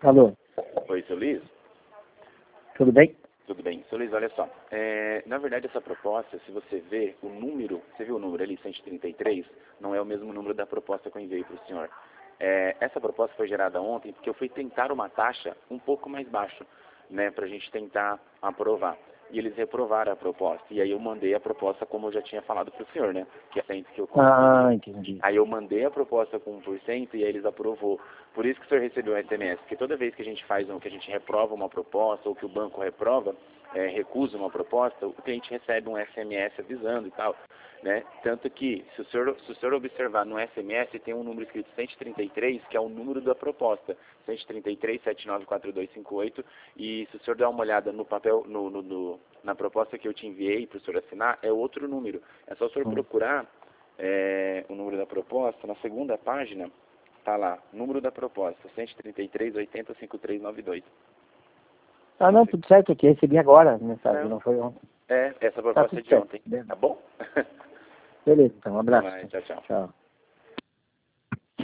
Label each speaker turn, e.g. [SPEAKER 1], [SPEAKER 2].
[SPEAKER 1] Alô,
[SPEAKER 2] Oi, seu Luiz?
[SPEAKER 1] tudo bem?
[SPEAKER 2] Tudo bem. Seu Luiz, olha só. Na verdade, essa proposta, se você vê o número, você viu o número ali, 133, não é o mesmo número da proposta que eu enviei para o senhor. Essa proposta foi gerada ontem porque eu fui tentar uma taxa um pouco mais baixa, né, para a gente tentar aprovar. E eles reprovaram a proposta. E aí eu mandei a proposta como eu já tinha falado para o senhor, né, que é 100 que eu consegui.
[SPEAKER 1] Entendi.
[SPEAKER 2] Aí eu mandei a proposta com 1% e aí eles aprovou. Por isso que o senhor recebeu um SMS, porque toda vez que a gente faz que a gente reprova uma proposta ou que o banco reprova, recusa uma proposta, o cliente recebe um SMS avisando e tal, né? Tanto que, se o senhor observar no SMS, tem um número escrito 133, que é o número da proposta, 133-794258, e se o senhor der uma olhada no papel, na proposta que eu te enviei para o senhor assinar, é outro número. É só o senhor procurar o número da proposta, na segunda página, tá lá, número da proposta, 133-80-5392.
[SPEAKER 1] Não, tudo certo aqui, recebi agora a mensagem, não foi ontem.
[SPEAKER 2] Essa proposta é de
[SPEAKER 1] certo.
[SPEAKER 2] ontem, tá bom?
[SPEAKER 1] Beleza, então, um abraço.
[SPEAKER 2] Vai, tchau, tchau.
[SPEAKER 1] Tchau.